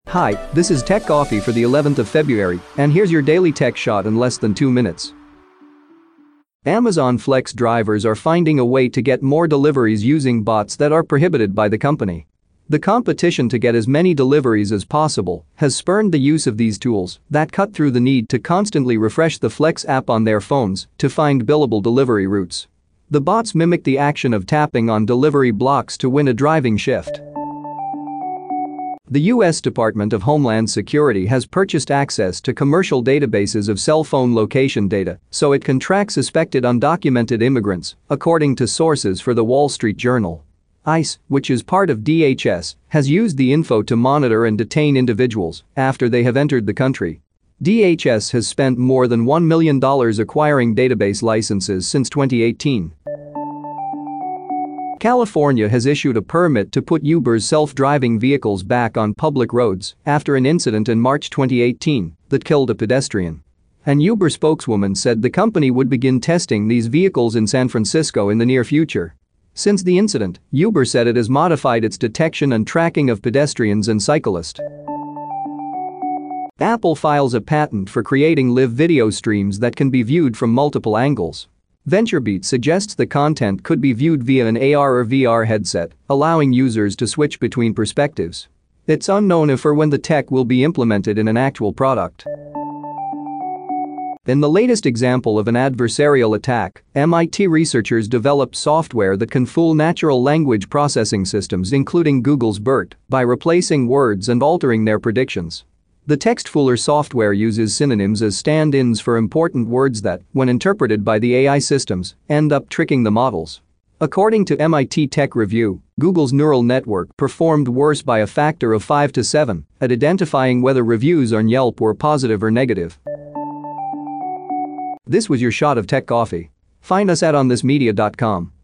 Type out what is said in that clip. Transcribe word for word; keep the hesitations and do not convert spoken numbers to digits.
Hi, this is Tech Coffee for the eleventh of February, and here's your daily tech shot in less than two minutes. Amazon Flex drivers are finding a way to get more deliveries using bots that are prohibited by the company. The competition to get as many deliveries as possible has spurred the use of these tools that cut through the need to constantly refresh the Flex app on their phones to find billable delivery routes. The bots mimic the action of tapping on delivery blocks to win a driving shift. The U S Department of Homeland Security has purchased access to commercial databases of cell phone location data so it can track suspected undocumented immigrants, according to sources for The Wall Street Journal. ICE, which is part of D H S, has used the info to monitor and detain individuals after they have entered the country. D H S has spent more than one million dollars acquiring database licenses since twenty eighteen. California has issued a permit to put Uber's self-driving vehicles back on public roads after an incident in March twenty eighteen that killed a pedestrian. An Uber spokeswoman said the company would begin testing these vehicles in San Francisco in the near future. Since the incident, Uber said it has modified its detection and tracking of pedestrians and cyclists. Apple files a patent for creating live video streams that can be viewed from multiple angles. VentureBeat suggests the content could be viewed via an A R or V R headset, allowing users to switch between perspectives. It's unknown if or when the tech will be implemented in an actual product. In the latest example of an adversarial attack, M I T researchers developed software that can fool natural language processing systems including Google's BERT by replacing words and altering their predictions. The text fooler software uses synonyms as stand-ins for important words that, when interpreted by the A I systems, end up tricking the models. According to M I T Tech Review, Google's neural network performed worse by a factor of five to seven at identifying whether reviews on Yelp were positive or negative. This was your shot of Tech Coffee. Find us at on this media dot com.